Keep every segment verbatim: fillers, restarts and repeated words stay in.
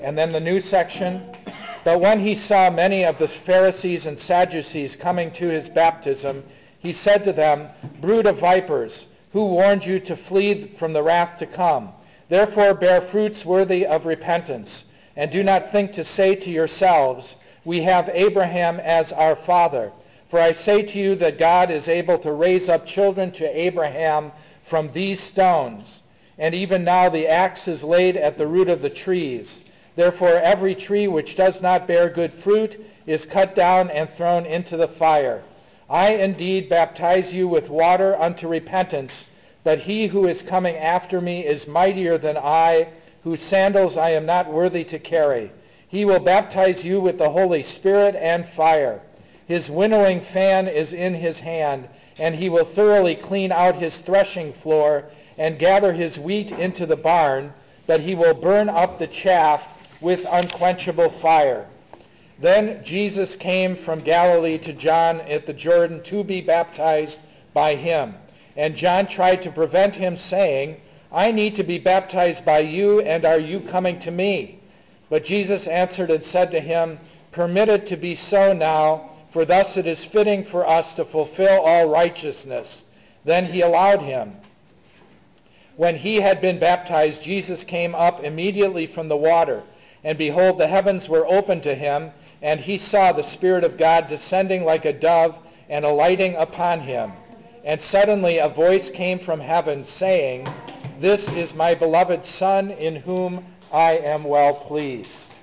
And then the new section. But when he saw many of the Pharisees and Sadducees coming to his baptism, he said to them, "Brood of vipers, who warned you to flee from the wrath to come? Therefore bear fruits worthy of repentance, and do not think to say to yourselves, 'We have Abraham as our father.' For I say to you that God is able to raise up children to Abraham from these stones. And even now the axe is laid at the root of the trees. Therefore every tree which does not bear good fruit is cut down and thrown into the fire. I indeed baptize you with water unto repentance, but he who is coming after me is mightier than I, whose sandals I am not worthy to carry. He will baptize you with the Holy Spirit and fire. His winnowing fan is in his hand, and he will thoroughly clean out his threshing floor and gather his wheat into the barn, but he will burn up the chaff with unquenchable fire." Then Jesus came from Galilee to John at the Jordan to be baptized by him. And John tried to prevent him, saying, "I need to be baptized by you, and are you coming to me?" But Jesus answered and said to him, "Permit it to be so now, for thus it is fitting for us to fulfill all righteousness." Then he allowed him. When he had been baptized, Jesus came up immediately from the water. And behold, the heavens were opened to him, and he saw the Spirit of God descending like a dove and alighting upon him. And suddenly a voice came from heaven, saying, "This is my beloved Son, in whom I am well pleased."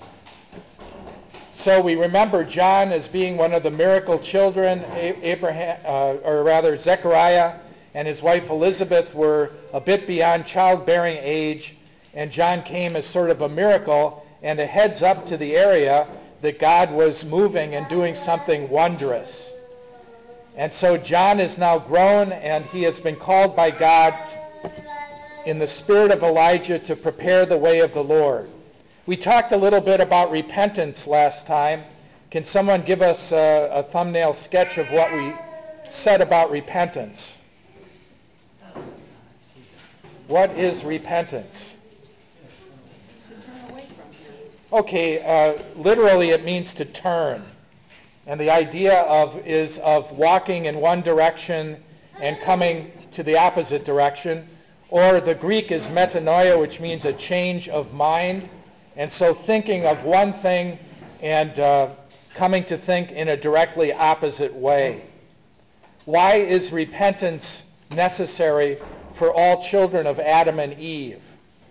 So we remember John as being one of the miracle children. Abraham, uh, or rather Zechariah and his wife Elizabeth were a bit beyond childbearing age, and John came as sort of a miracle and a heads up to the area that God was moving and doing something wondrous. And so John is now grown, and he has been called by God in the spirit of Elijah to prepare the way of the Lord. We talked a little bit about repentance last time. Can someone give us a, a thumbnail sketch of what we said about repentance? What is repentance? Okay, uh, literally it means to turn. And the idea of is of walking in one direction and coming to the opposite direction. Or the Greek is metanoia, which means a change of mind. And so thinking of one thing and uh, coming to think in a directly opposite way. Why is repentance necessary for all children of Adam and Eve?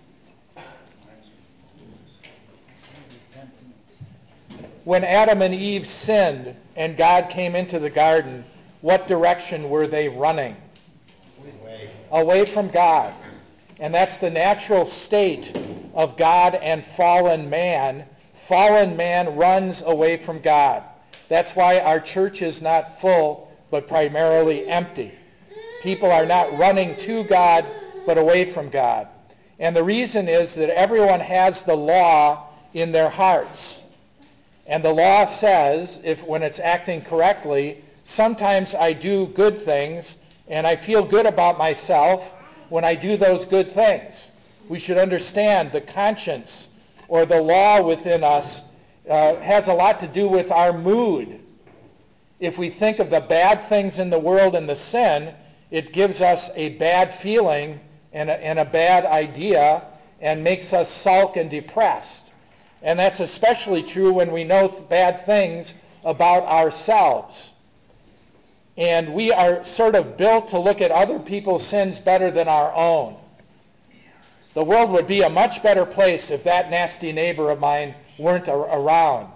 When Adam and Eve sinned and God came into the garden, what direction were they running? Away. Away from God. And that's the natural state of God and fallen man. Fallen man runs away from God. That's why our church is not full, but primarily empty. People are not running to God, but away from God. And the reason is that everyone has the law in their hearts. And the law says, if when it's acting correctly, sometimes I do good things, and I feel good about myself when I do those good things. We should understand the conscience or the law within us uh, has a lot to do with our mood. If we think of the bad things in the world and the sin, it gives us a bad feeling and a, and a bad idea and makes us sulk and depressed. And that's especially true when we know bad things about ourselves. And we are sort of built to look at other people's sins better than our own. The world would be a much better place if that nasty neighbor of mine weren't around.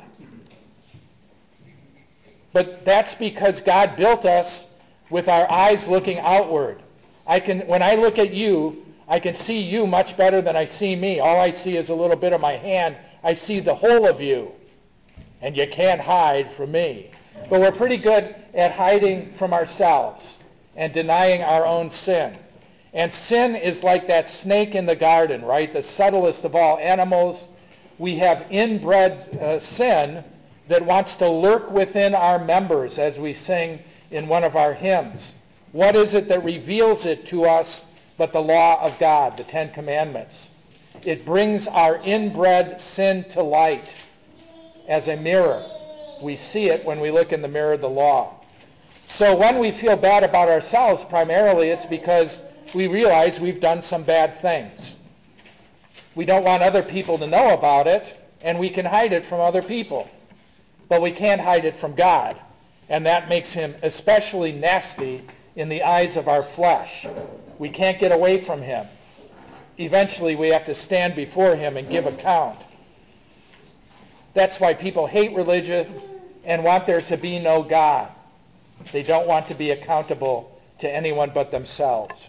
But that's because God built us with our eyes looking outward. I can, when I look at you, I can see you much better than I see me. All I see is a little bit of my hand. I see the whole of you, and you can't hide from me. But we're pretty good at hiding from ourselves and denying our own sin. And sin is like that snake in the garden, right? The subtlest of all animals. We have inbred uh, sin that wants to lurk within our members, as we sing in one of our hymns. What is it that reveals it to us but the law of God, the Ten Commandments? It brings our inbred sin to light as a mirror. We see it when we look in the mirror of the law. So when we feel bad about ourselves, primarily it's because we realize we've done some bad things. We don't want other people to know about it, and we can hide it from other people. But we can't hide it from God, and that makes him especially nasty in the eyes of our flesh. We can't get away from him. Eventually we have to stand before him and give account. That's why people hate religion and want there to be no God. They don't want to be accountable to anyone but themselves.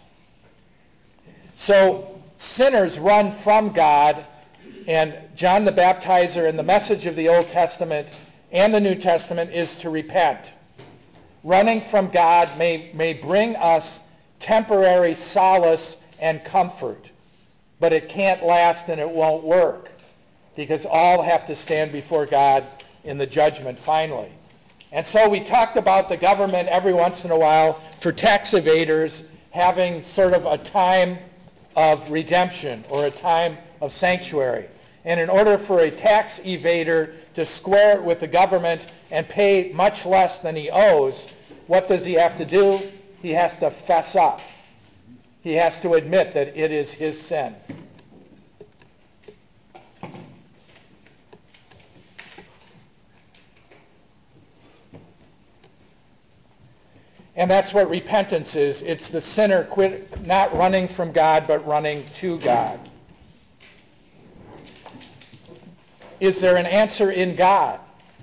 So sinners run from God, and John the Baptizer and the message of the Old Testament and the New Testament is to repent. Running from God may, may bring us temporary solace and comfort, but it can't last and it won't work, because all have to stand before God in the judgment finally. And so we talked about the government every once in a while for tax evaders having sort of a time of redemption or a time of sanctuary. And in order for a tax evader to square it with the government and pay much less than he owes, what does he have to do? He has to fess up. He has to admit that it is his sin. And that's what repentance is. It's the sinner quit, not running from God, but running to God. Is there an answer in God?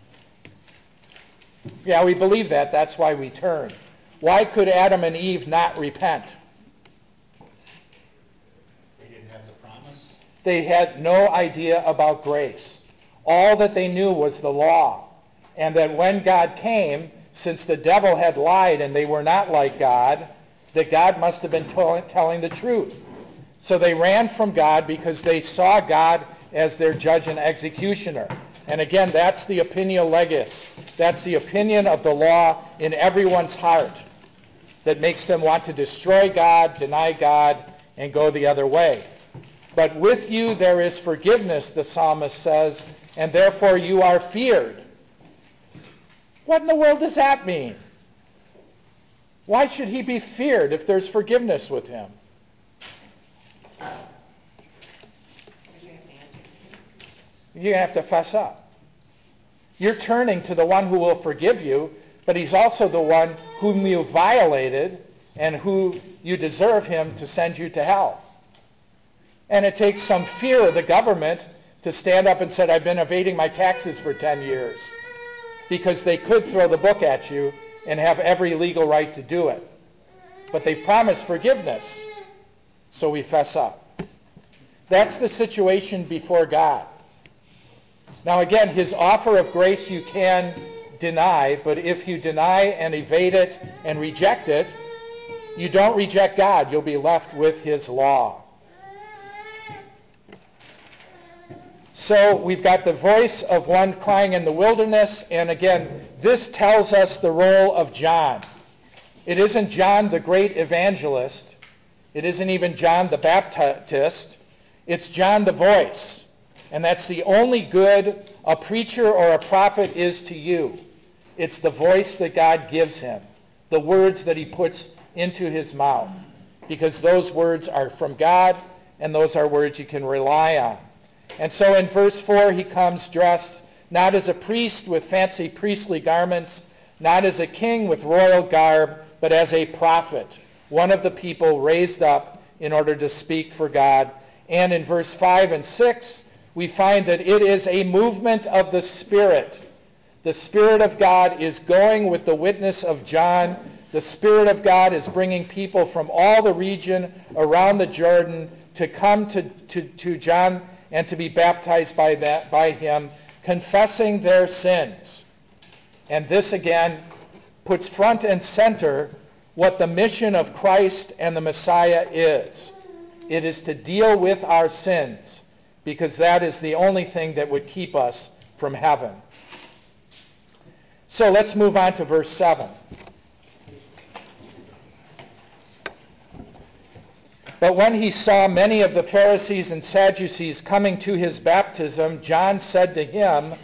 Yeah, we believe that. That's why we turn. Why could Adam and Eve not repent? They didn't have the promise. They had no idea about grace. All that they knew was the law. And that when God came, since the devil had lied and they were not like God, that God must have been to- telling the truth. So they ran from God because they saw God as their judge and executioner. And again, that's the opinio legis. That's the opinion of the law in everyone's heart that makes them want to destroy God, deny God, and go the other way. But with you there is forgiveness, the psalmist says, and therefore you are feared. What in the world does that mean? Why should he be feared if there's forgiveness with him? You have to fess up. You're turning to the one who will forgive you, but he's also the one whom you violated and who you deserve him to send you to hell. And it takes some fear of the government to stand up and say, I've been evading my taxes for ten years. Because they could throw the book at you and have every legal right to do it. But they promised forgiveness, so we fess up. That's the situation before God. Now again, his offer of grace you can deny, but if you deny and evade it and reject it, you don't reject God. You'll be left with his law. So we've got the voice of one crying in the wilderness, and again, this tells us the role of John. It isn't John the great evangelist. It isn't even John the Baptist. It's John the voice. And that's the only good a preacher or a prophet is to you. It's the voice that God gives him, the words that he puts into his mouth, because those words are from God, and those are words you can rely on. And so in verse four, he comes dressed not as a priest with fancy priestly garments, not as a king with royal garb, but as a prophet, one of the people raised up in order to speak for God. And in verse five and six, we find that it is a movement of the Spirit. The Spirit of God is going with the witness of John. The Spirit of God is bringing people from all the region around the Jordan to come to, to, to John and to be baptized by that by him, confessing their sins. And this again puts front and center what the mission of Christ and the Messiah is. It is to deal with our sins, because that is the only thing that would keep us from heaven. So let's move on to verse seven. But when he saw many of the Pharisees and Sadducees coming to his baptism, John said to him,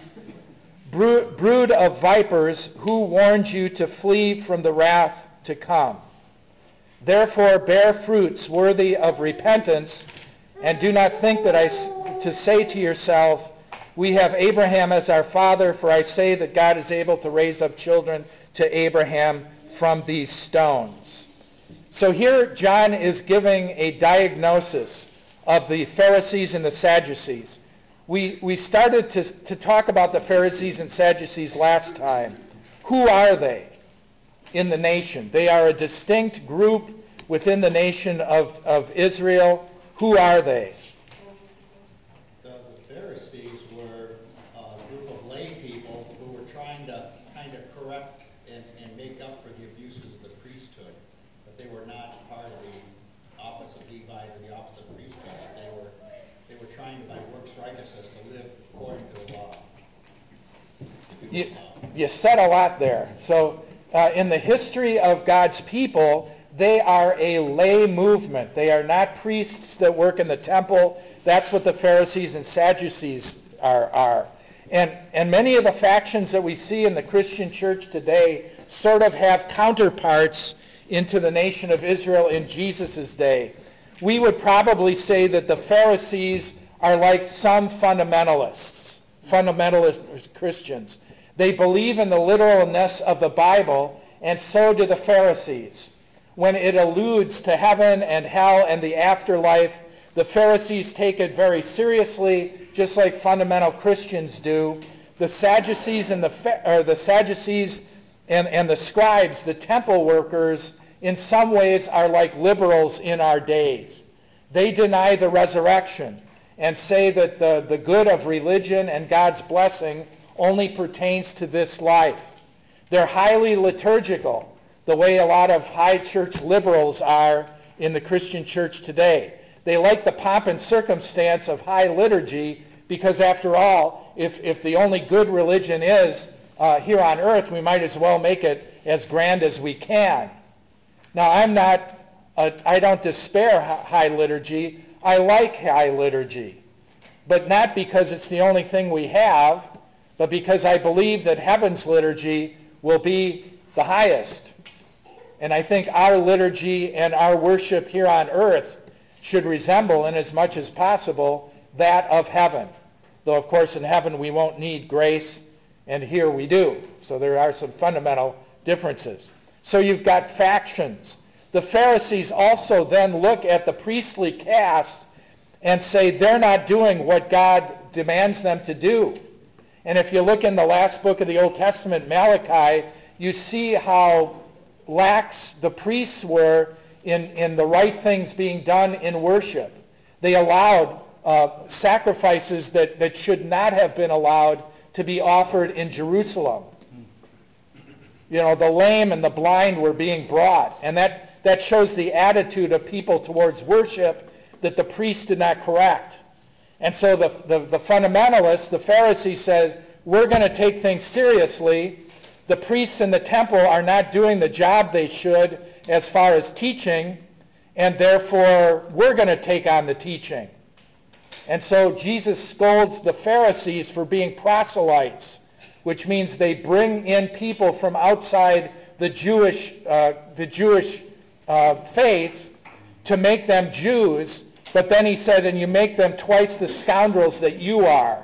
Brood of vipers, who warned you to flee from the wrath to come? Therefore bear fruits worthy of repentance, and do not think that I to say to yourself, we have Abraham as our father, for I say that God is able to raise up children to Abraham from these stones. So here John is giving a diagnosis of the Pharisees and the Sadducees. We we started to, to talk about the Pharisees and Sadducees last time. Who are they in the nation? They are a distinct group within the nation of, of Israel. Who are they? The, the Pharisees were a group of lay people who were trying to kind of correct and, and make up for the abuses of the priesthood. But they were not part of the office of Levi or the office of priesthood. They were they were trying to, by works righteousness, to live according to the law. You, you said a lot there. So uh, in the history of God's people, they are a lay movement. They are not priests that work in the temple. That's what the Pharisees and Sadducees are. are. And, and many of the factions that we see in the Christian church today sort of have counterparts into the nation of Israel in Jesus' day. We would probably say that the Pharisees are like some fundamentalists, fundamentalist Christians. They believe in the literalness of the Bible, and so do the Pharisees. When it alludes to heaven and hell and the afterlife, the Pharisees take it very seriously, just like fundamental Christians do. The Sadducees and the or the Sadducees and, and the scribes, the temple workers, in some ways are like liberals in our days. They deny the resurrection and say that the, the good of religion and God's blessing only pertains to this life. They're highly liturgical, the way a lot of high church liberals are in the Christian church today. They like the pomp and circumstance of high liturgy because, after all, if, if the only good religion is uh, here on earth, we might as well make it as grand as we can. Now, I'm not, uh, I don't despair high liturgy. I like high liturgy, but not because it's the only thing we have, but because I believe that heaven's liturgy will be the highest. And I think our liturgy and our worship here on earth should resemble, in as much as possible, that of heaven. Though, of course, in heaven we won't need grace, and here we do. So there are some fundamental differences. So you've got factions. The Pharisees also then look at the priestly caste and say they're not doing what God demands them to do. And if you look in the last book of the Old Testament, Malachi, you see how lax the priests were in, in the right things being done in worship. They allowed uh, sacrifices that, that should not have been allowed to be offered in Jerusalem. You know, the lame and the blind were being brought. And that, that shows the attitude of people towards worship that the priests did not correct. And so the, the, the fundamentalists, the Pharisees, says, we're going to take things seriously. The priests in the temple are not doing the job they should as far as teaching, and therefore we're going to take on the teaching. And so Jesus scolds the Pharisees for being proselytes, which means they bring in people from outside the Jewish uh, the Jewish uh, faith to make them Jews. But then he said, and you make them twice the scoundrels that you are,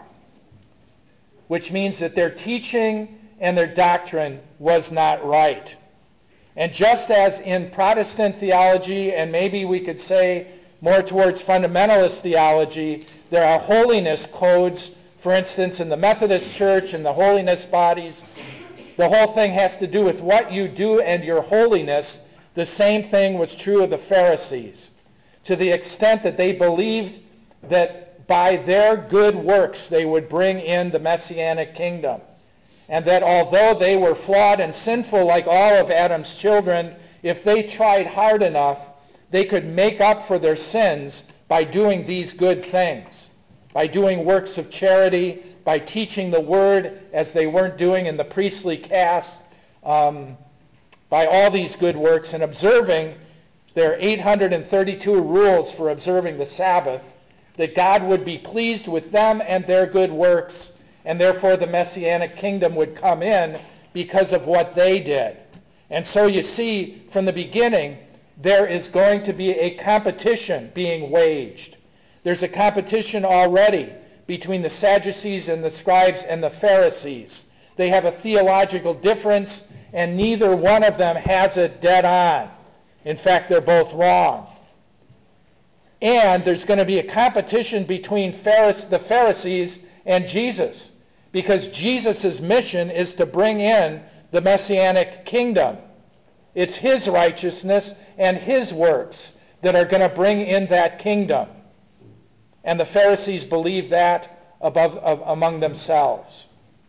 which means that their teaching and their doctrine was not right. And just as in Protestant theology, and maybe we could say more towards fundamentalist theology, there are holiness codes. For instance, in the Methodist Church and the holiness bodies, the whole thing has to do with what you do and your holiness. The same thing was true of the Pharisees, to the extent that they believed that by their good works they would bring in the Messianic kingdom. And that although they were flawed and sinful like all of Adam's children, if they tried hard enough, they could make up for their sins by doing these good things, by doing works of charity, by teaching the word as they weren't doing in the priestly caste, um, by all these good works and observing There are eight hundred thirty-two rules for observing the Sabbath, that God would be pleased with them and their good works, and therefore the Messianic kingdom would come in because of what they did. And so you see, from the beginning, there is going to be a competition being waged. There's a competition already between the Sadducees and the scribes and the Pharisees. They have a theological difference, and neither one of them has it dead on. In fact, they're both wrong. And there's going to be a competition between the Pharisees and Jesus, because Jesus' mission is to bring in the Messianic kingdom. It's his righteousness and his works that are going to bring in that kingdom. And the Pharisees believe that above, uh, among themselves.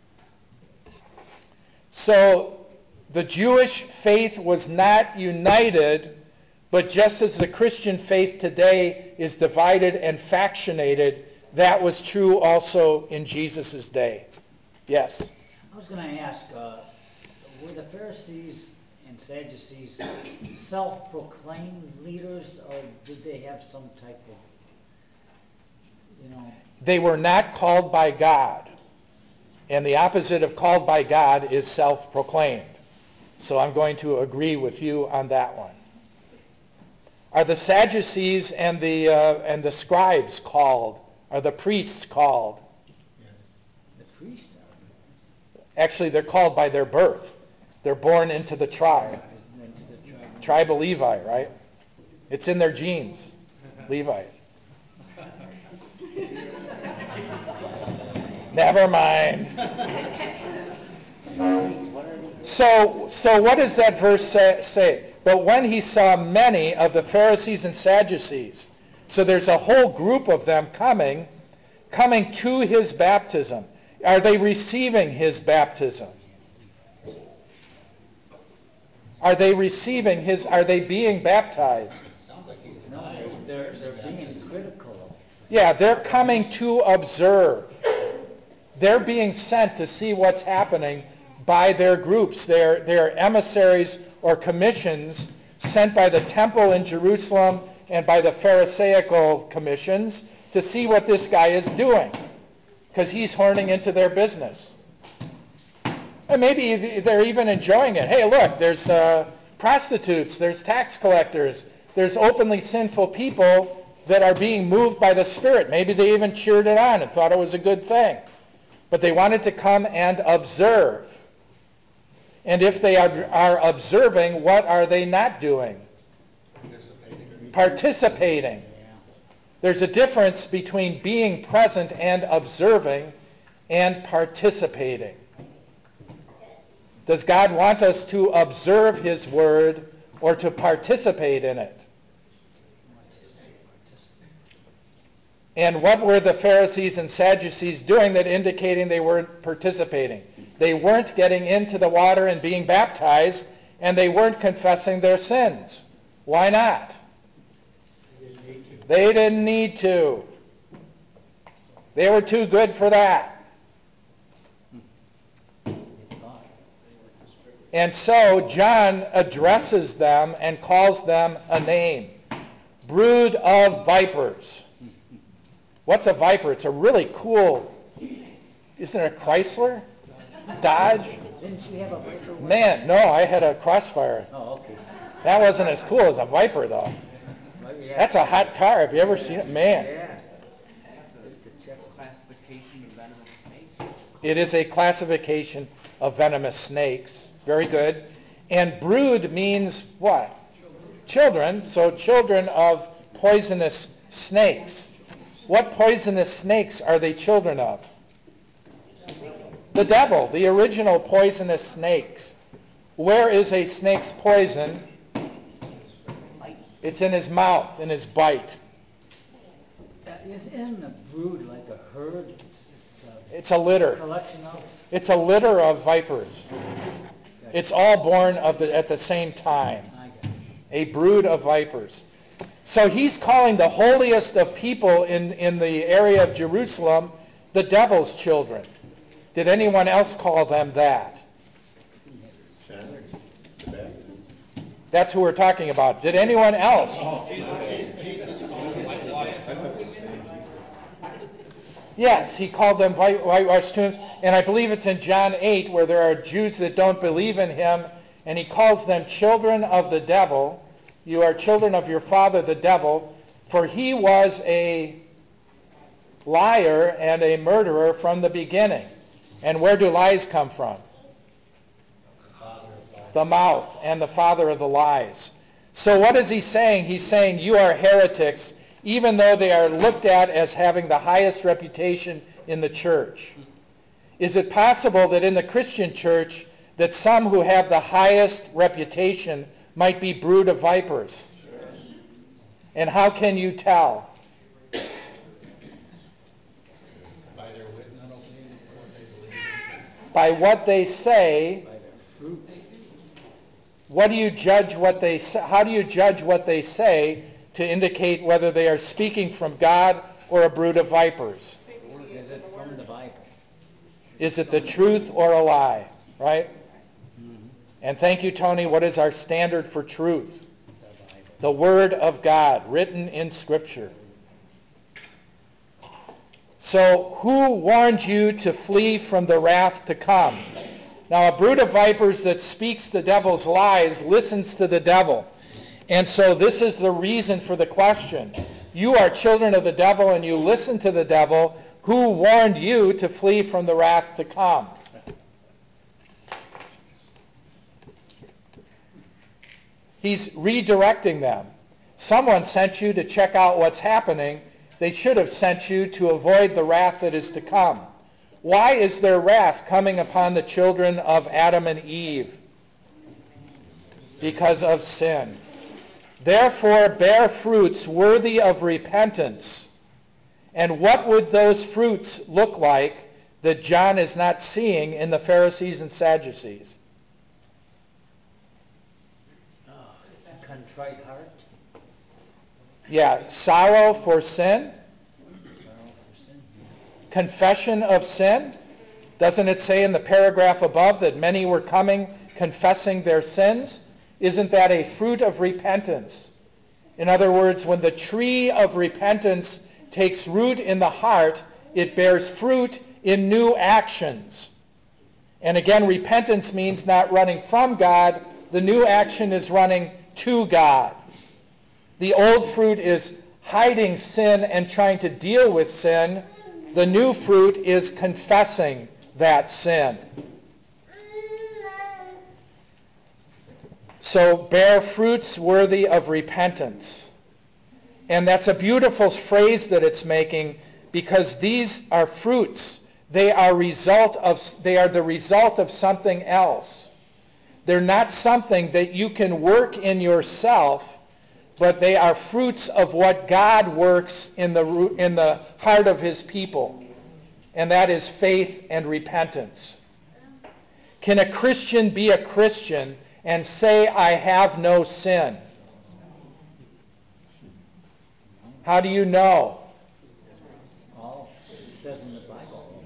So the Jewish faith was not united, but just as the Christian faith today is divided and factionated, that was true also in Jesus' day. Yes? I was going to ask, uh, were the Pharisees and Sadducees self-proclaimed leaders, or did they have some type of, you know... They were not called by God. And the opposite of called by God is self-proclaimed. So I'm going to agree with you on that one. Are the Sadducees and the uh, and the scribes called? Are the priests called? The priests are. Actually, they're called by their birth. They're born into the tribe. Into the tribe. Tribe of Levi, right? It's in their genes. Levites. Never mind. So, so what does that verse say, say? But when he saw many of the Pharisees and Sadducees, so there's a whole group of them coming, coming to his baptism. Are they receiving his baptism? Are they receiving his, are they being baptized? No, they're, they're being critical. Yeah, they're coming to observe. They're being sent to see what's happening by their groups. They're, they're emissaries or commissions sent by the temple in Jerusalem and by the Pharisaical commissions to see what this guy is doing, because he's horning into their business. And maybe they're even enjoying it. Hey, look, there's uh, prostitutes, there's tax collectors, there's openly sinful people that are being moved by the Spirit. Maybe they even cheered it on and thought it was a good thing. But they wanted to come and observe. And if they are, are observing, what are they not doing? Participating. Participating. There's a difference between being present and observing and participating. Does God want us to observe his word or to participate in it? And what were the Pharisees and Sadducees doing that indicating they weren't participating? They weren't getting into the water and being baptized, and they weren't confessing their sins. Why not? They didn't need to. They were too good for that. And so John addresses them and calls them a name. Brood of vipers. What's a viper? It's a really cool, isn't it a Chrysler? Dodge? Didn't you have a Viper? Man, no, I had a Crossfire. Oh, okay. That wasn't as cool as a Viper, though. Well, yeah. That's a hot car. Have you ever seen it? Man. Yeah. It's a classification of venomous snakes. It is a classification of venomous snakes. Very good. And brood means what? Children. Children. So children of poisonous snakes. What poisonous snakes are they children of? The devil, the original poisonous snakes. Where is a snake's poison? It's in his mouth, in his bite. Isn't a brood like a herd? It's, it's, a it's a litter. Collection of? It's a litter of vipers. It's all born of the, at the same time. A brood of vipers. So he's calling the holiest of people in, in the area of Jerusalem the devil's children. Did anyone else call them that? That's who we're talking about. Did anyone else? Yes, he called them whitewashed tombs. And I believe it's in John eight where there are Jews that don't believe in him, and he calls them children of the devil. You are children of your father, the devil, for he was a liar and a murderer from the beginning. And where do lies come from? The mouth, and the father of the lies. So what is he saying? He's saying you are heretics, even though they are looked at as having the highest reputation in the church. Is it possible that in the Christian church that some who have the highest reputation might be brood of vipers? Sure. And how can you tell? By their witness, what they believe. By what they say. By their fruit. What do you judge what they say? How do you judge what they say to indicate whether they are speaking from God or a brood of vipers? Is it from the Bible? Is it the truth or a lie? Right? Mm-hmm. And thank you, Tony. What is our standard for truth? The, the Word of God, written in Scripture. So, who warned you to flee from the wrath to come? Now, a brood of vipers that speaks the devil's lies listens to the devil. And so this is the reason for the question. You are children of the devil and you listen to the devil. Who warned you to flee from the wrath to come? He's redirecting them. Someone sent you to check out what's happening. They should have sent you to avoid the wrath that is to come. Why is there wrath coming upon the children of Adam and Eve? Because of sin. Therefore, bear fruits worthy of repentance. And what would those fruits look like that John is not seeing in the Pharisees and Sadducees? Oh, contrite heart. Yeah, sorrow for sin. Sorrow for sin. Confession of sin. Doesn't it say in the paragraph above that many were coming confessing their sins? Isn't that a fruit of repentance? In other words, when the tree of repentance takes root in the heart, it bears fruit in new actions. And again, repentance means not running from God. The new action is running to God. The old fruit is hiding sin and trying to deal with sin. The new fruit is confessing that sin. So bear fruits worthy of repentance. And that's a beautiful phrase that it's making, because these are fruits. They are result of they are the result of something else. They're not something that you can work in yourself, but they are fruits of what God works in the in the heart of his people. And that is faith and repentance. Can a Christian be a Christian and say, I have no sin? How do you know? Oh, it says in the Bible.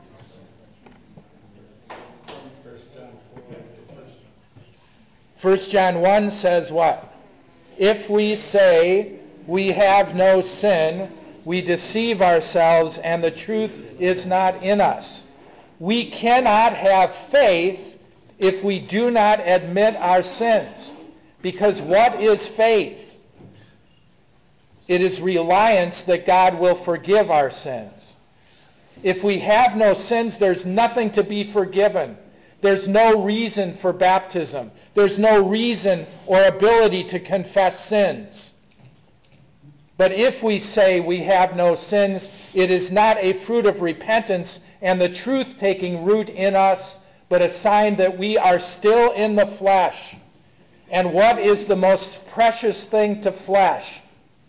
First John one says what? If we say we have no sin, we deceive ourselves and the truth is not in us. We cannot have faith if we do not admit our sins. Because what is faith? It is reliance that God will forgive our sins. If we have no sins, there's nothing to be forgiven. There's no reason for baptism. There's no reason or ability to confess sins. But if we say we have no sins, it is not a fruit of repentance and the truth taking root in us, but a sign that we are still in the flesh. And what is the most precious thing to flesh?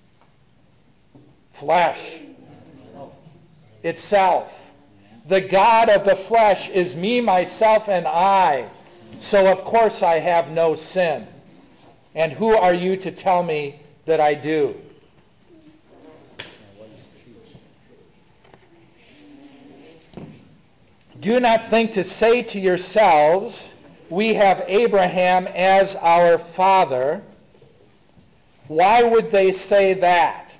Flesh itself. The God of the flesh is me, myself, and I. So of course I have no sin. And who are you to tell me that I do? Do not think to say to yourselves, we have Abraham as our father, why would they say that?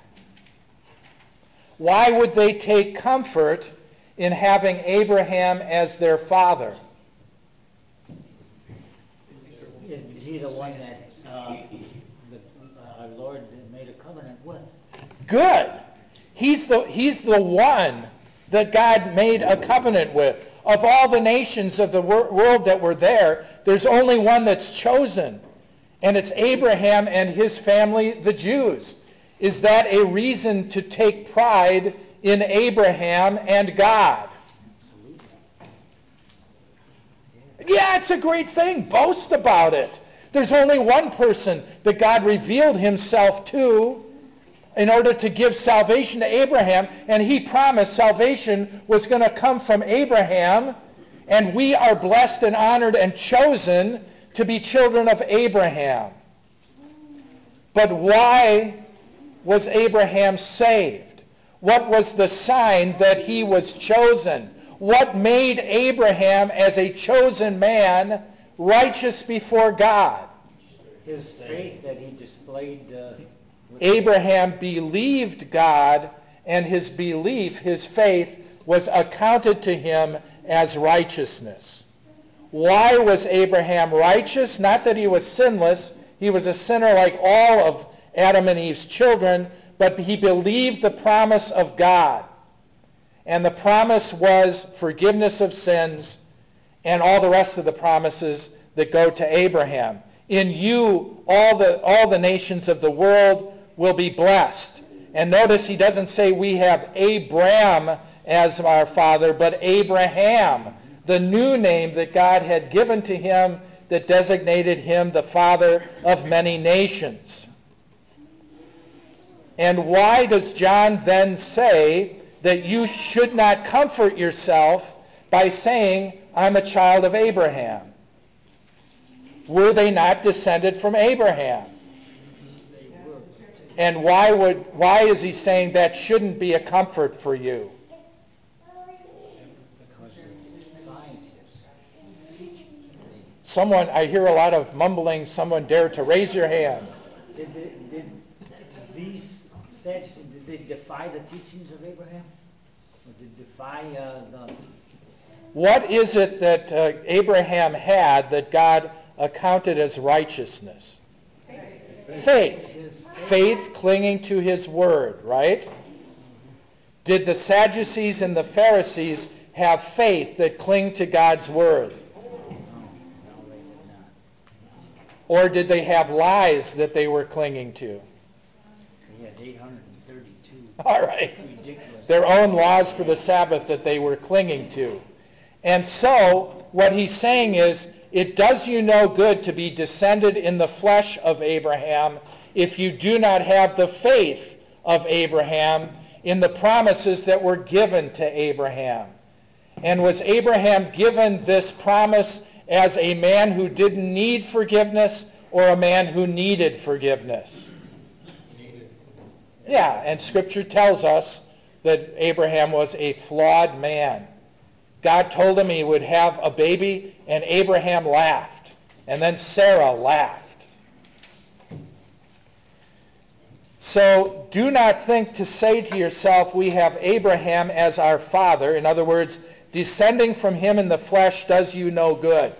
Why would they take comfort in having Abraham as their father? Isn't he the one that uh, the, uh, our Lord made a covenant with? Good. He's the, he's the one that God made a covenant with. Of all the nations of the wor- world that were there, there's only one that's chosen. And it's Abraham and his family, the Jews. Is that a reason to take pride in Abraham and God? Yeah, it's a great thing. Boast about it. There's only one person that God revealed himself to in order to give salvation to Abraham, and he promised salvation was going to come from Abraham, and we are blessed and honored and chosen to be children of Abraham. But why was Abraham saved? What was the sign that he was chosen? What made Abraham, as a chosen man, righteous before God? His faith that he displayed. Uh, Abraham believed God, and his belief, his faith, was accounted to him as righteousness. Why was Abraham righteous? Not that he was sinless. He was a sinner like all of Adam and Eve's children, but he believed the promise of God. And the promise was forgiveness of sins and all the rest of the promises that go to Abraham. In you, all the, all the nations of the world will be blessed. And notice he doesn't say we have Abram as our father, but Abraham, the new name that God had given to him that designated him the father of many nations. And why does John then say that you should not comfort yourself by saying, I'm a child of Abraham? Were they not descended from Abraham? And why would why is he saying that shouldn't be a comfort for you? Someone, I hear a lot of mumbling. Someone dare to raise your hand. Did, did, did these Sadducees, did they defy the teachings of Abraham? Or did they defy uh, the... What is it that uh, Abraham had that God accounted as righteousness? Faith. Faith clinging to his word, right? Did the Sadducees and the Pharisees have faith that cling to God's word? Or did they have lies that they were clinging to? They had eight hundred thirty-two. All right. Ridiculous. Their own laws for the Sabbath that they were clinging to. And so, what he's saying is, it does you no good to be descended in the flesh of Abraham if you do not have the faith of Abraham in the promises that were given to Abraham. And was Abraham given this promise as a man who didn't need forgiveness or a man who needed forgiveness? Needed. Yeah, and Scripture tells us that Abraham was a flawed man. God told him he would have a baby, and Abraham laughed. And then Sarah laughed. So do not think to say to yourself, we have Abraham as our father. In other words, descending from him in the flesh does you no good.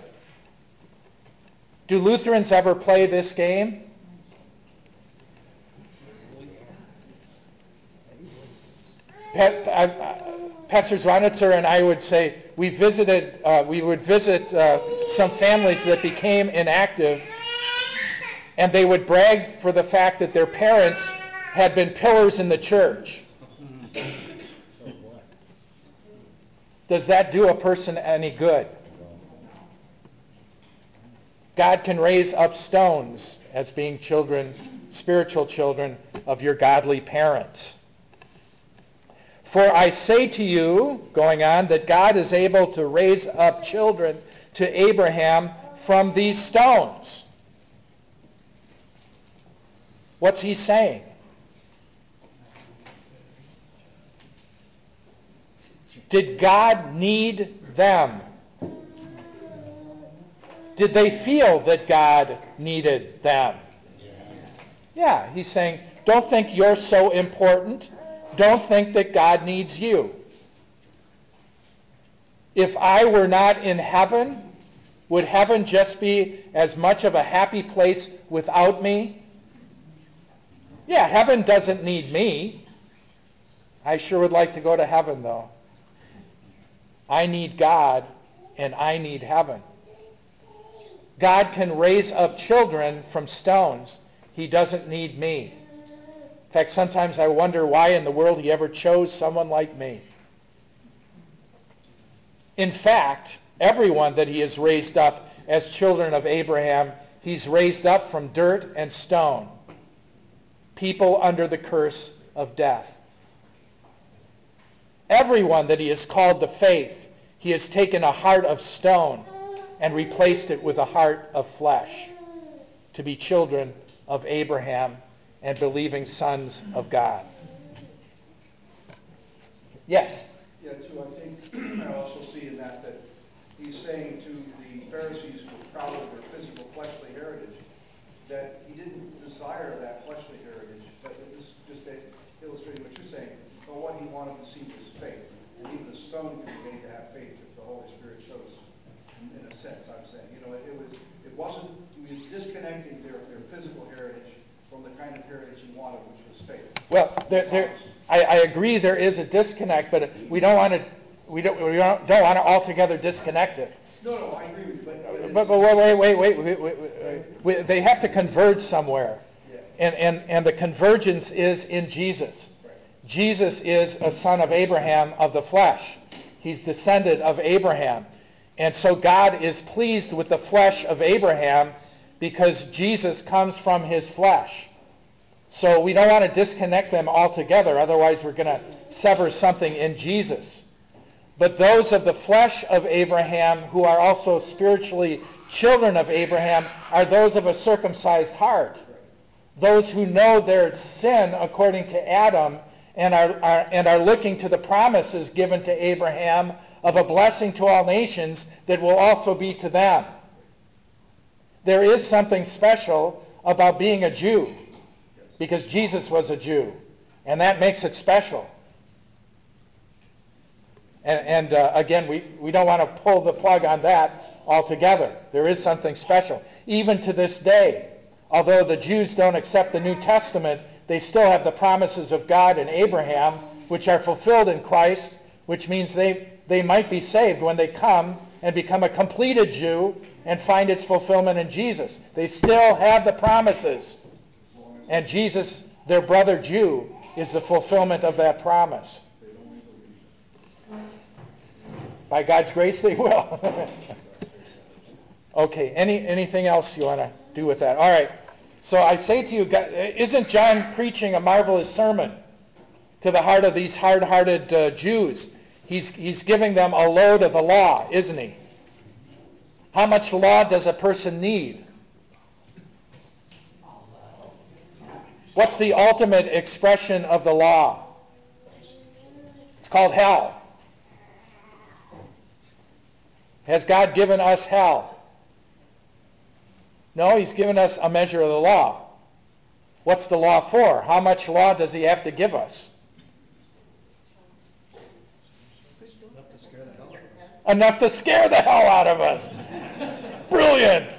Do Lutherans ever play this game? Pastor Zwanitzer and I would say we visited, uh, we would visit uh, some families that became inactive, and they would brag for the fact that their parents had been pillars in the church. Does that do a person any good? God can raise up stones as being children, spiritual children of your godly parents. For I say to you, going on, that God is able to raise up children to Abraham from these stones. What's he saying? Did God need them? Did they feel that God needed them? Yeah, he's saying, don't think you're so important. Don't think that God needs you. If I were not in heaven, would heaven just be as much of a happy place without me? Yeah, heaven doesn't need me. I sure would like to go to heaven, though. I need God, and I need heaven. God can raise up children from stones. He doesn't need me. In fact, sometimes I wonder why in the world he ever chose someone like me. In fact, everyone that he has raised up as children of Abraham, he's raised up from dirt and stone. People under the curse of death. Everyone that he has called to faith, he has taken a heart of stone and replaced it with a heart of flesh to be children of Abraham and believing sons of God. Yes? Yeah, too, I think I also see in that that he's saying to the Pharisees who were proud of their physical fleshly heritage that he didn't desire that fleshly heritage, but it was just illustrating what you're saying, but what he wanted to see was faith. And even a stone could be made to have faith if the Holy Spirit chose, in, in a sense, I'm saying. You know, it, it was it wasn't, he was disconnecting their, their physical heritage from the kind of heritage he wanted, which was faith. Well, there, there, I, I agree there is a disconnect, but we don't want to we don't we don't, don't want to altogether disconnect it. No, no, I agree with you. But, but, but, but wait, wait, wait, wait, wait, wait, wait. They have to converge somewhere. Yeah. And, and, and the convergence is in Jesus. Right. Jesus is a son of Abraham of the flesh. He's descended of Abraham. And so God is pleased with the flesh of Abraham because Jesus comes from his flesh. So we don't want to disconnect them altogether, otherwise we're going to sever something in Jesus. But those of the flesh of Abraham who are also spiritually children of Abraham are those of a circumcised heart. Those who know their sin according to Adam and are, are, and are looking to the promises given to Abraham of a blessing to all nations that will also be to them. There is something special about being a Jew because Jesus was a Jew, and that makes it special. And, and uh, again, we, we don't want to pull the plug on that altogether. There is something special. Even to this day, although the Jews don't accept the New Testament, they still have the promises of God and Abraham, which are fulfilled in Christ, which means they, they might be saved when they come and become a completed Jew and find its fulfillment in Jesus. They still have the promises. And Jesus, their brother Jew, is the fulfillment of that promise. By God's grace, they will. Okay, any anything else you want to do with that? All right. So I say to you, isn't John preaching a marvelous sermon to the heart of these hard-hearted uh, Jews? He's, he's giving them a load of the law, isn't he? How much law does a person need? What's the ultimate expression of the law? It's called hell. Has God given us hell? No, he's given us a measure of the law. What's the law for? How much law does he have to give us? Enough to scare the hell out of us. Enough to scare the hell out of us. Brilliant.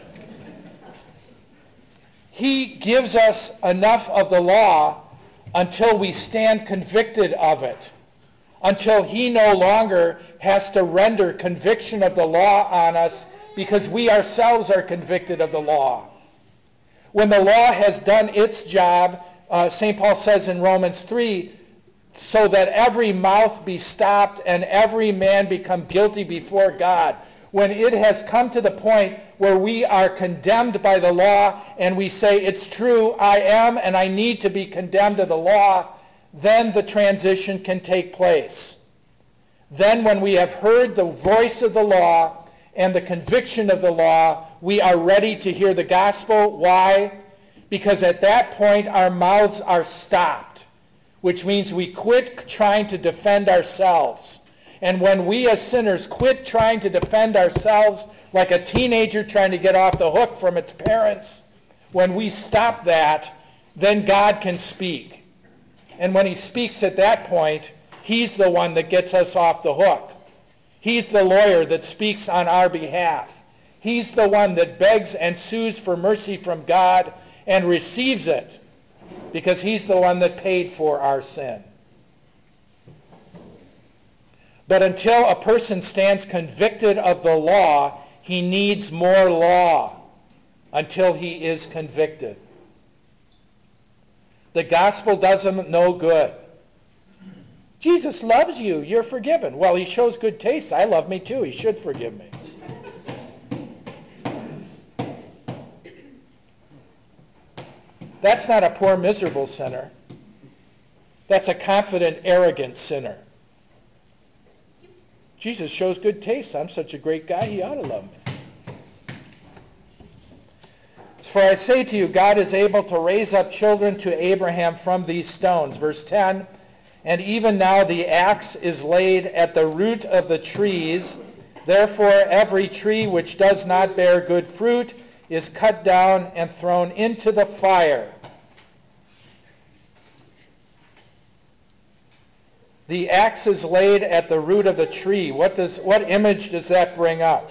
He gives us enough of the law until we stand convicted of it. Until he no longer has to render conviction of the law on us because we ourselves are convicted of the law. When the law has done its job, uh, Saint Paul says in Romans three, so that every mouth be stopped and every man become guilty before God. When it has come to the point where we are condemned by the law and we say, it's true, I am and I need to be condemned to the law, then the transition can take place. Then when we have heard the voice of the law and the conviction of the law, we are ready to hear the gospel. Why? Because at that point our mouths are stopped, which means we quit trying to defend ourselves. And when we as sinners quit trying to defend ourselves like a teenager trying to get off the hook from its parents. When we stop that, then God can speak. And when he speaks at that point, he's the one that gets us off the hook. He's the lawyer that speaks on our behalf. He's the one that begs and sues for mercy from God and receives it, because he's the one that paid for our sin. But until a person stands convicted of the law, he needs more law until he is convicted. The gospel does him no good. Jesus loves you. You're forgiven. Well, he shows good taste. I love me too. He should forgive me. That's not a poor, miserable sinner. That's a confident, arrogant sinner. Jesus shows good taste. I'm such a great guy. He ought to love me. For I say to you, God is able to raise up children to Abraham from these stones. Verse ten, and even now the axe is laid at the root of the trees. Therefore every tree which does not bear good fruit is cut down and thrown into the fire. The axe is laid at the root of the tree. What does what image does that bring up?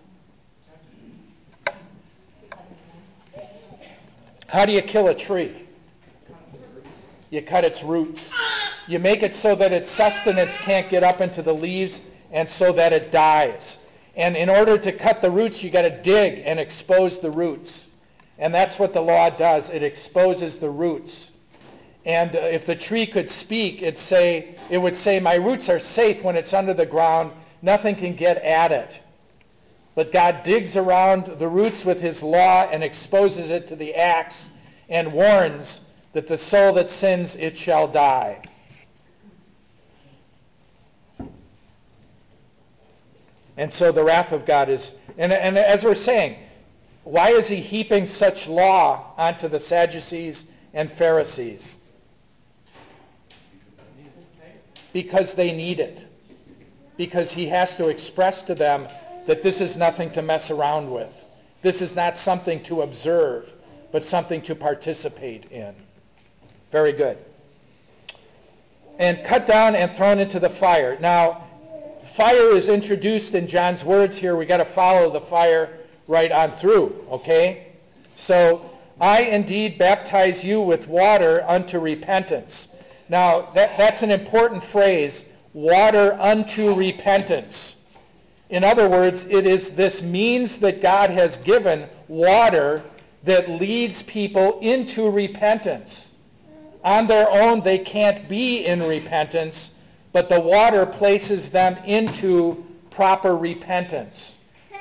How do you kill a tree? You cut its roots. You make it so that its sustenance can't get up into the leaves, and so that it dies. And in order to cut the roots, you got to dig and expose the roots. And that's what the law does. It exposes the roots. And uh, if the tree could speak, it'd say, it would say, my roots are safe when it's under the ground. Nothing can get at it. But God digs around the roots with his law and exposes it to the axe and warns that the soul that sins, it shall die. And so the wrath of God is, and, and as we're saying, why is he heaping such law onto the Sadducees and Pharisees? Because they need it. Because he has to express to them that this is nothing to mess around with. This is not something to observe, but something to participate in. Very good. And cut down and thrown into the fire. Now, fire is introduced in John's words here. We've got to follow the fire right on through, okay? So, I indeed baptize you with water unto repentance. Now, that, that's an important phrase, water unto repentance. In other words, it is this means that God has given, water, that leads people into repentance. On their own, they can't be in repentance, but the water places them into proper repentance.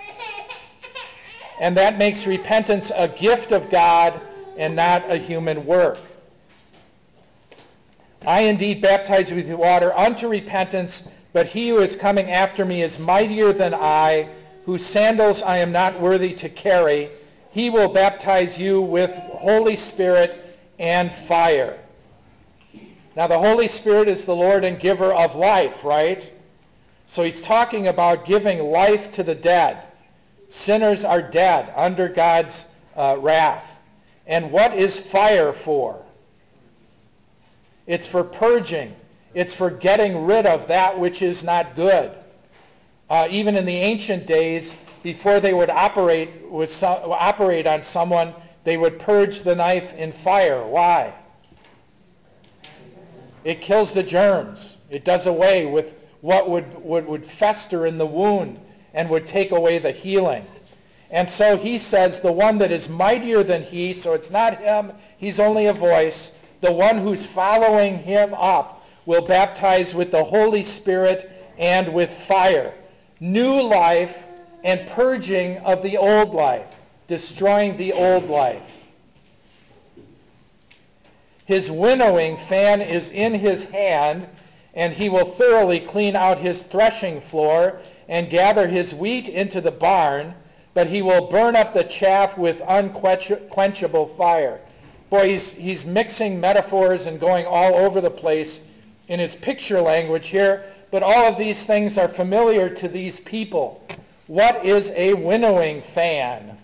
And that makes repentance a gift of God and not a human work. I indeed baptize you with water unto repentance, but he who is coming after me is mightier than I, whose sandals I am not worthy to carry. He will baptize you with Holy Spirit and fire. Now the Holy Spirit is the Lord and giver of life, right? So he's talking about giving life to the dead. Sinners are dead under God's uh, wrath. And what is fire for? It's for purging. It's for getting rid of that which is not good. Uh, even in the ancient days, before they would operate with some, operate on someone, they would purge the knife in fire. Why? It kills the germs. It does away with what would, would, would fester in the wound and would take away the healing. And so he says, the one that is mightier than he, so it's not him, he's only a voice, the one who's following him up will baptize with the Holy Spirit and with fire. New life and purging of the old life, destroying the old life. His winnowing fan is in his hand, and he will thoroughly clean out his threshing floor and gather his wheat into the barn, but he will burn up the chaff with unquenchable fire. Boy, he's, he's mixing metaphors and going all over the place in his picture language here, but all of these things are familiar to these people. What is a winnowing fan?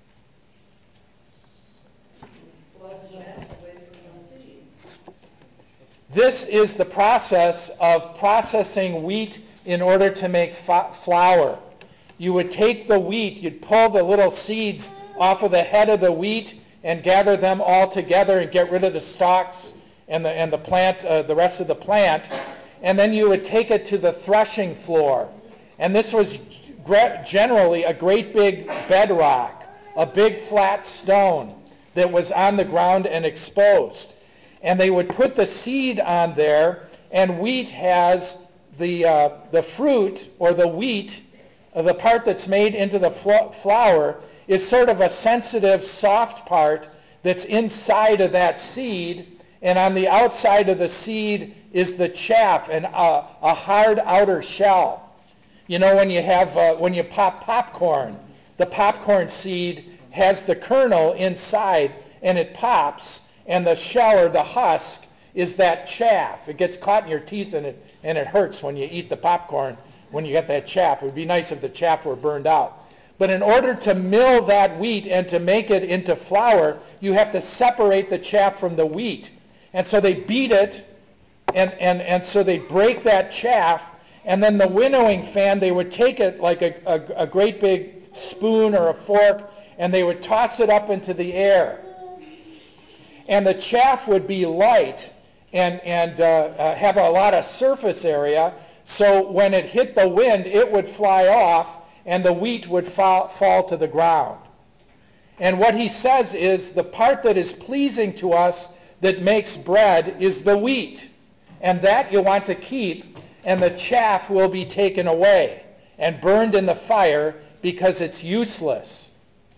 This is the process of processing wheat in order to make fa- flour. You would take the wheat, you'd pull the little seeds off of the head of the wheat and gather them all together and get rid of the stalks and the and the plant, uh, the rest of the plant, and then you would take it to the threshing floor. And this was generally a great big bedrock, a big flat stone that was on the ground and exposed. And they would put the seed on there, and wheat has the uh, the fruit or the wheat, uh, the part that's made into the fl- flour, is sort of a sensitive, soft part that's inside of that seed, and on the outside of the seed is the chaff and a, a hard outer shell. You know, when you have uh, when you pop popcorn, the popcorn seed has the kernel inside, and it pops, and the shell or the husk is that chaff. It gets caught in your teeth, and it and it hurts when you eat the popcorn. When you get that chaff, it would be nice if the chaff were burned out. But in order to mill that wheat and to make it into flour, you have to separate the chaff from the wheat. And so they beat it, and, and, and so they break that chaff, and then the winnowing fan, they would take it like a, a, a great big spoon or a fork, and they would toss it up into the air. And the chaff would be light and, and uh, uh, have a lot of surface area, so when it hit the wind, it would fly off, and the wheat would fall, fall to the ground. And what he says is the part that is pleasing to us that makes bread is the wheat. And that you want to keep, and the chaff will be taken away and burned in the fire because it's useless.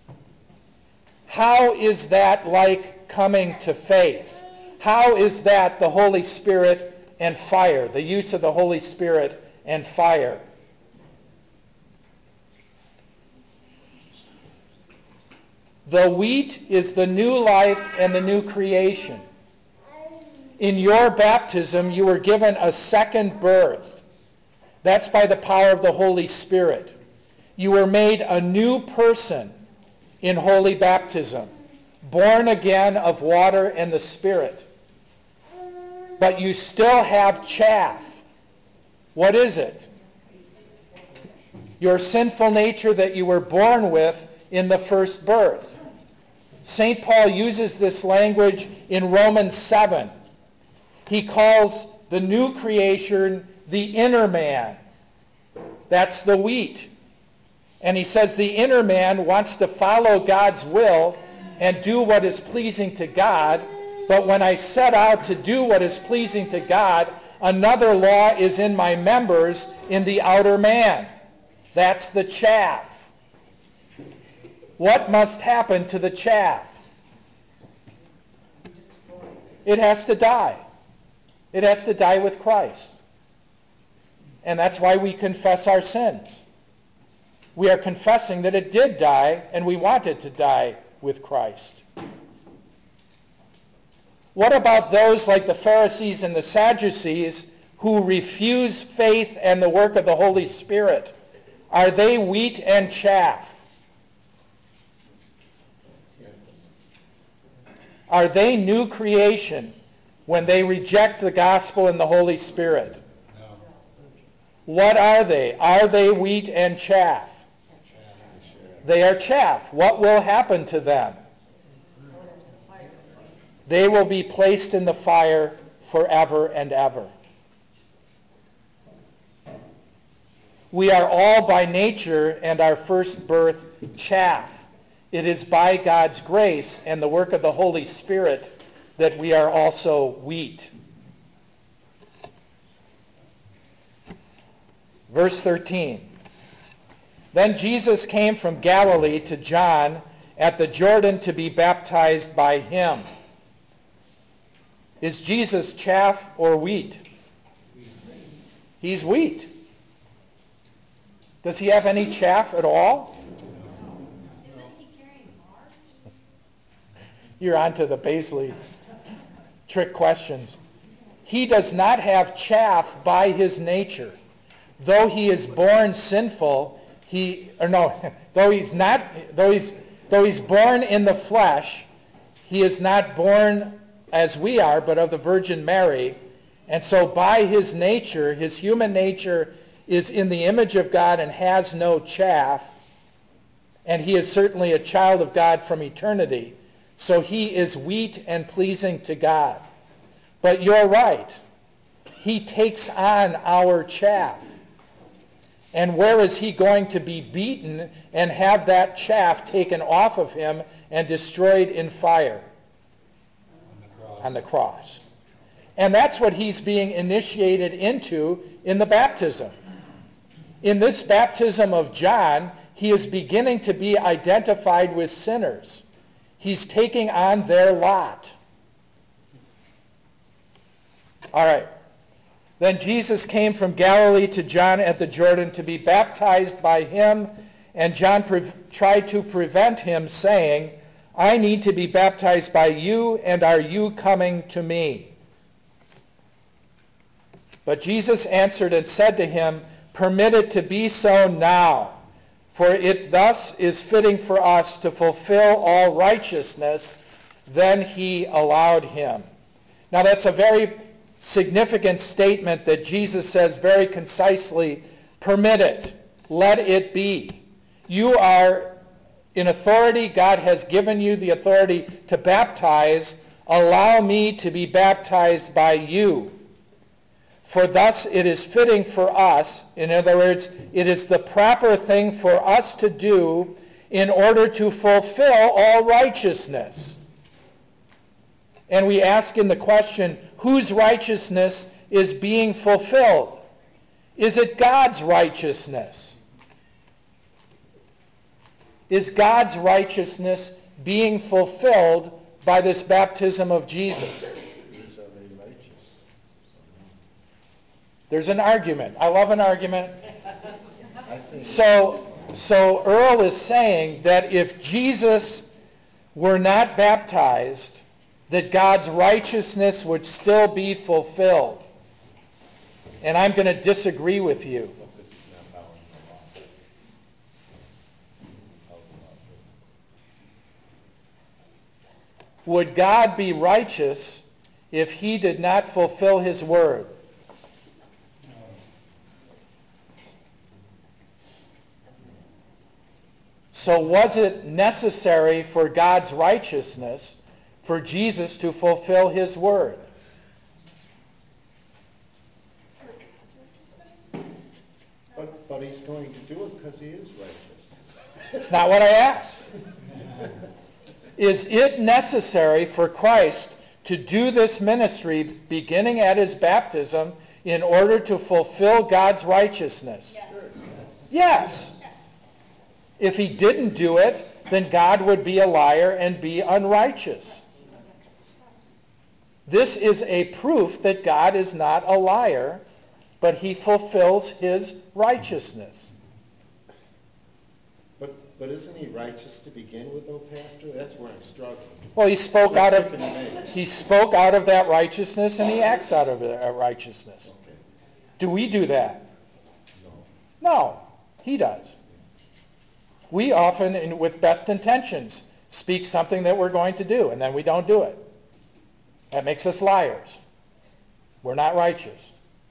How is that like coming to faith? How is that the Holy Spirit and fire, the use of the Holy Spirit and fire? The wheat is the new life and the new creation. In your baptism, you were given a second birth. That's by the power of the Holy Spirit. You were made a new person in holy baptism, born again of water and the Spirit. But you still have chaff. What is it? Your sinful nature that you were born with in the first birth. Saint Paul uses this language in Romans seven. He calls the new creation the inner man. That's the wheat. And he says the inner man wants to follow God's will and do what is pleasing to God. But when I set out to do what is pleasing to God, another law is in my members in the outer man. That's the chaff. What must happen to the chaff? It has to die. It has to die with Christ. And that's why we confess our sins. We are confessing that it did die, and we want it to die with Christ. What about those like the Pharisees and the Sadducees who refuse faith and the work of the Holy Spirit? Are they wheat and chaff? Are they new creation when they reject the gospel and the Holy Spirit? No. What are they? Are they wheat and chaff? They are chaff. What will happen to them? They will be placed in the fire forever and ever. We are all by nature and our first birth chaff. It is by God's grace and the work of the Holy Spirit that we are also wheat. Verse thirteen. Then Jesus came from Galilee to John at the Jordan to be baptized by him. Is Jesus chaff or wheat? He's wheat. Does he have any chaff at all? Isn't he carrying bars? You're on to the Baisley trick questions. He does not have chaff by his nature. Though he is born sinful, he, or no, though he's not, though he's, though he's born in the flesh, he is not born as we are, but of the Virgin Mary. And so by his nature, his human nature is in the image of God and has no chaff. And he is certainly a child of God from eternity. So he is wheat and pleasing to God. But you're right. He takes on our chaff. And where is he going to be beaten and have that chaff taken off of him and destroyed in fire? On the cross. On the cross. And that's what he's being initiated into in the baptism. In this baptism of John, he is beginning to be identified with sinners. He's taking on their lot. All right. Then Jesus came from Galilee to John at the Jordan to be baptized by him, and John pre- tried to prevent him, saying, I need to be baptized by you, and are you coming to me? But Jesus answered and said to him, permit it to be so now, for it thus is fitting for us to fulfill all righteousness. Then he allowed him. Now that's a very significant statement that Jesus says very concisely, permit it, let it be. You are in authority. God has given you the authority to baptize. Allow me to be baptized by you. For thus it is fitting for us, in other words, it is the proper thing for us to do in order to fulfill all righteousness. And we ask in the question, whose righteousness is being fulfilled? Is it God's righteousness? Is God's righteousness being fulfilled by this baptism of Jesus? There's an argument. I love an argument. So, so Earl is saying that if Jesus were not baptized, that God's righteousness would still be fulfilled. And I'm going to disagree with you. Would God be righteous if he did not fulfill his word? So was it necessary for God's righteousness for Jesus to fulfill his word? But, but he's going to do it because he is righteous. That's not what I asked. Is it necessary for Christ to do this ministry beginning at his baptism in order to fulfill God's righteousness? Yes. Yes. If he didn't do it, then God would be a liar and be unrighteous. This is a proof that God is not a liar, but he fulfills his righteousness. But but isn't he righteous to begin with, though, Pastor? That's where I'm struggling. Well, he spoke So out it's of chicken and egg. he spoke out of that righteousness, and he acts out of that righteousness. Okay. Do we do that? No. No, he does. We often, in, with best intentions, speak something that we're going to do, and then we don't do it. That makes us liars. We're not righteous.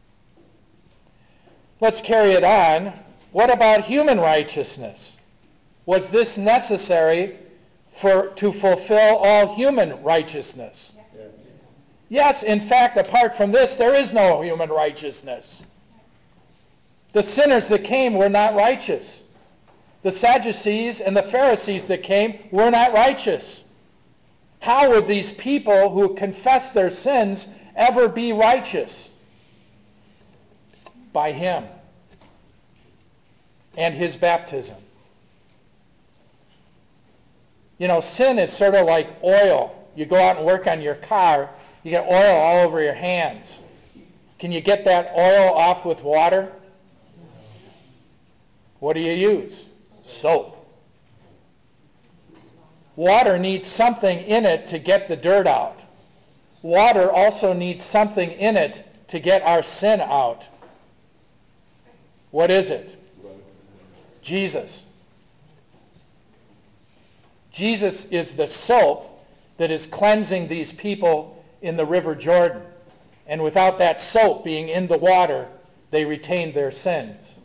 Let's carry it on. What about human righteousness? Was this necessary for to fulfill all human righteousness? Yeah. Yes, in fact, apart from this, there is no human righteousness. The sinners that came were not righteous. The Sadducees and the Pharisees that came were not righteous. How would these people who confess their sins ever be righteous? By him and his baptism. You know, sin is sort of like oil. You go out and work on your car, you get oil all over your hands. Can you get that oil off with water? What do you use? Soap. Water needs something in it to get the dirt out. Water also needs something in it to get our sin out. What is it? Jesus. Jesus is the soap that is cleansing these people in the River Jordan. And without that soap being in the water, they retained their sins.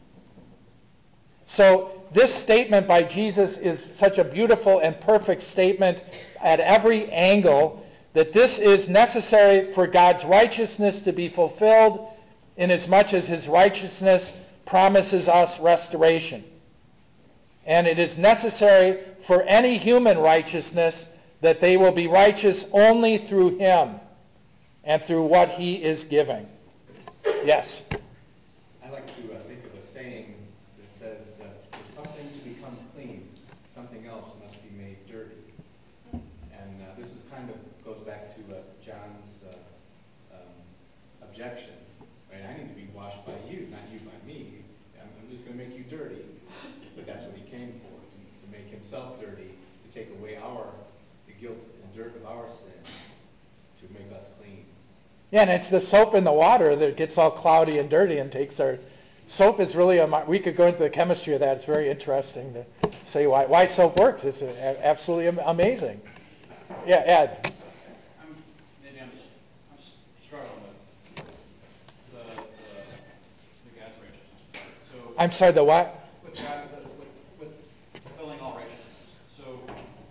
So this statement by Jesus is such a beautiful and perfect statement at every angle, that this is necessary for God's righteousness to be fulfilled, inasmuch as his righteousness promises us restoration. And it is necessary for any human righteousness that they will be righteous only through him and through what he is giving. Yes? I like to uh, think of a saying that says, uh, for something to become clean, something else must be made dirty. And uh, this is kind of goes back to uh, John's uh, um, objection. Right? I need to be washed by you, not you by me. I'm, I'm just going to make you dirty. But that's what he came for, to, to make himself dirty, to take away our the guilt and dirt of our sin, to make us clean. Yeah, and it's the soap in the water that gets all cloudy and dirty and takes our... Soap is really, a, we could go into the chemistry of that. It's very interesting to say why, why soap works. It's absolutely amazing. Yeah, Ed. I'm, maybe I'm, I'm struggling with the, the, the God's righteousness part. So, I'm sorry, the what? With God, the, with, with fulfilling all righteousness. So,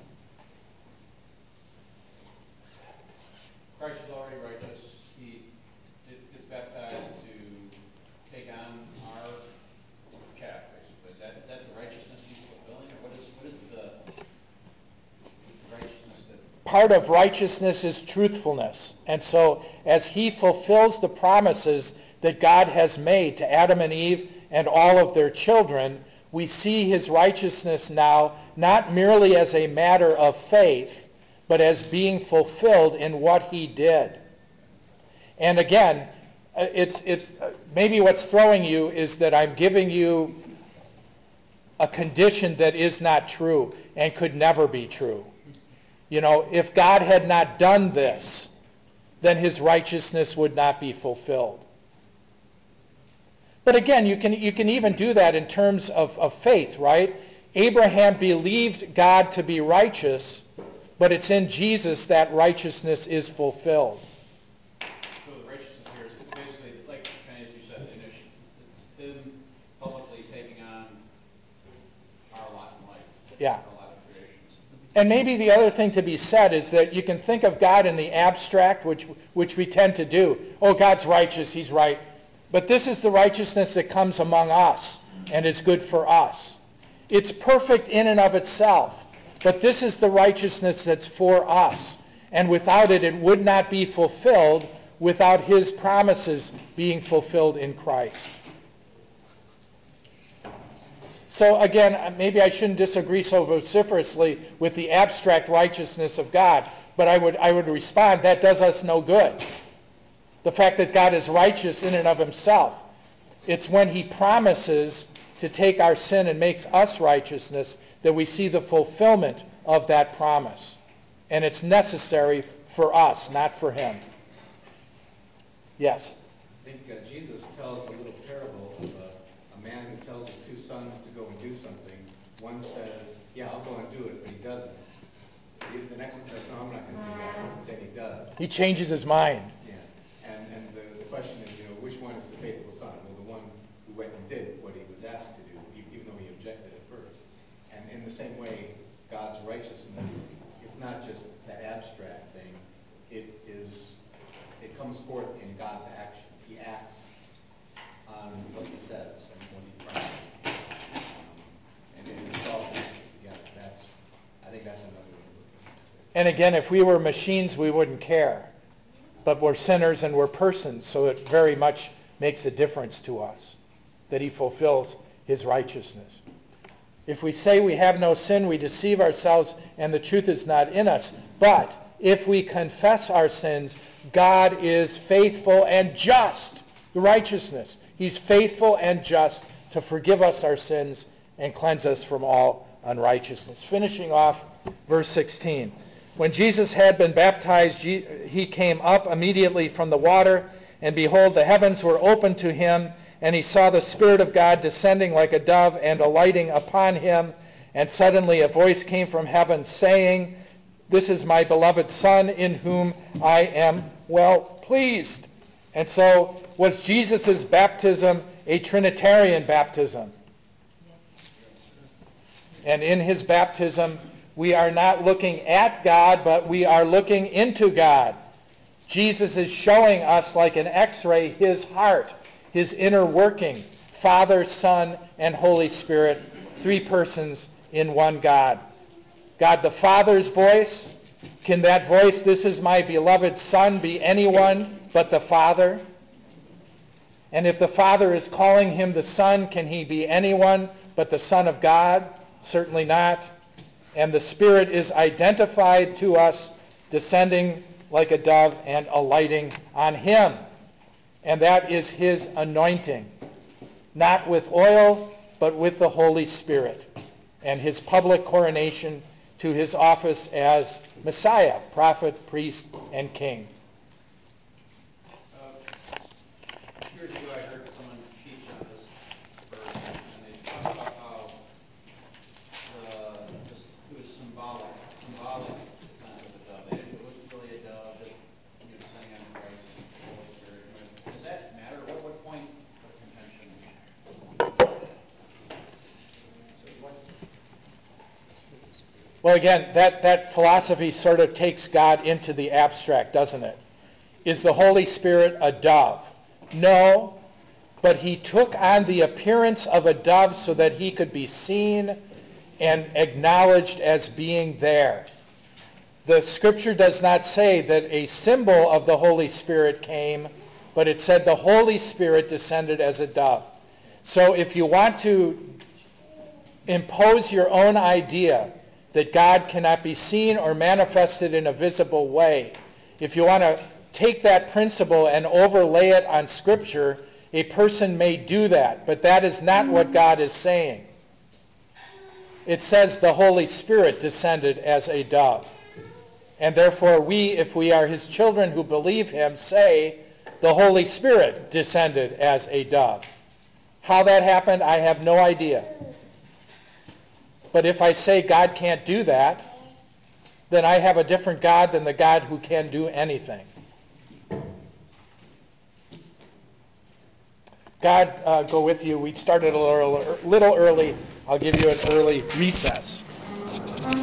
Christ is already righteous. He gets baptized to take on our chaff, basically. Is that, is that the righteousness he's fulfilling? Or what is, what is the, the righteousness that... Part of righteousness is truthfulness. And so as he fulfills the promises that God has made to Adam and Eve and all of their children, we see his righteousness now not merely as a matter of faith, but as being fulfilled in what he did. And again, it's it's maybe what's throwing you is that I'm giving you a condition that is not true and could never be true. You know, if God had not done this, then his righteousness would not be fulfilled. But again, you can you can even do that in terms of, of faith, right? Abraham believed God to be righteous, but it's in Jesus that righteousness is fulfilled. So the righteousness here is basically, like kind of as you said, it's him publicly taking on our lot in life. Yeah. Our lot of creations. And maybe the other thing to be said is that you can think of God in the abstract, which which we tend to do. Oh, God's righteous, he's right. But this is the righteousness that comes among us and is good for us. It's perfect in and of itself, but this is the righteousness that's for us. And without it, it would not be fulfilled without his promises being fulfilled in Christ. So again, maybe I shouldn't disagree so vociferously with the abstract righteousness of God, but I would I would respond, that does us no good. The fact that God is righteous in and of himself. It's when he promises to take our sin and makes us righteousness that we see the fulfillment of that promise. And it's necessary for us, not for him. Yes? I think uh, Jesus tells a little parable of a, a man who tells his two sons to go and do something. One says, yeah, I'll go and do it, but he doesn't. The, the next one says, no, I'm not going to do that, but then he does. He changes his mind. Yeah. And, and the, the question is, you know, which one is the faithful son? Well, the one who went and did what he was asked to do, even though he objected at first. And in the same way, God's righteousness, it's not just that abstract thing. It is, it comes forth in God's action. He acts on what he says and what he promises. Um, and, and it's all connected together. That's, I think that's another way to look at it. And again, if we were machines, we wouldn't care. But we're sinners and we're persons, so it very much makes a difference to us that he fulfills his righteousness. If we say we have no sin, we deceive ourselves and the truth is not in us. But if we confess our sins, God is faithful and just. The righteousness. He's faithful and just to forgive us our sins and cleanse us from all unrighteousness. Finishing off verse sixteen. When Jesus had been baptized, he came up immediately from the water, and behold, the heavens were opened to him, and he saw the Spirit of God descending like a dove and alighting upon him. And suddenly a voice came from heaven saying, "This is my beloved Son, in whom I am well pleased." And so, was Jesus' baptism a Trinitarian baptism? And in his baptism, we are not looking at God, but we are looking into God. Jesus is showing us, like an X-ray, his heart, his inner working. Father, Son, and Holy Spirit, three persons in one God. God the Father's voice. Can that voice, "This is my beloved Son," be anyone but the Father? And if the Father is calling him the Son, can he be anyone but the Son of God? Certainly not. And the Spirit is identified to us, descending like a dove and alighting on him. And that is his anointing. Not with oil, but with the Holy Spirit. And his public coronation to his office as Messiah, prophet, priest, and king. Uh, years ago I heard someone teach on this verse, and they talked about how the, this, it was symbolic, symbolic descent of the dove. They didn't, it wasn't really a dove that, you know, descending on Christ, the Holy Spirit. You know, does that matter? What, what point of contention? Well, again, that, that philosophy sort of takes God into the abstract, doesn't it? Is the Holy Spirit a dove? No, but he took on the appearance of a dove so that he could be seen and acknowledged as being there. The Scripture does not say that a symbol of the Holy Spirit came, but it said the Holy Spirit descended as a dove. So if you want to impose your own idea that God cannot be seen or manifested in a visible way, if you want to take that principle and overlay it on Scripture, a person may do that, but that is not what God is saying. It says the Holy Spirit descended as a dove. And therefore we, if we are his children who believe him, say the Holy Spirit descended as a dove. How that happened, I have no idea. But if I say God can't do that, then I have a different God than the God who can do anything. God uh, go with you. We started a little, little early. I'll give you an early recess.